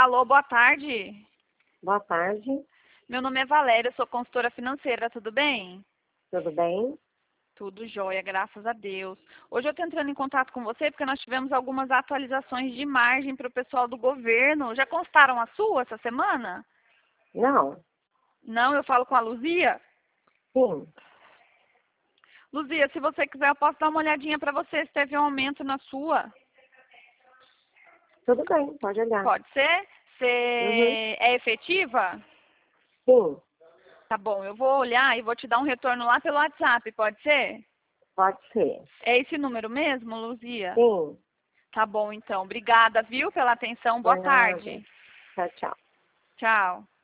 Alô, boa tarde. Boa tarde, Meu nome é Valéria, eu sou consultora financeira, tudo bem? tudo bem? Tudo jóia, graças a Deus. Hoje eu estou entrando em contato com você porque nós tivemos algumas atualizações de margem para o pessoal do governo. Já constaram a sua essa semana? Não, Não, eu falo com a Luzia. sim, Luzia, se você quiser, eu posso dar uma olhadinha para você se teve um aumento na sua. tudo bem, pode olhar. Pode ser? Uhum. Você é efetiva? Sim, Tá bom, eu vou olhar e vou te dar um retorno lá pelo WhatsApp, pode ser? pode ser. É esse número mesmo, Luzia? Sim, Tá bom, então. Obrigada, viu, pela atenção. Boa por nada. tarde. Tchau, tchau. Tchau.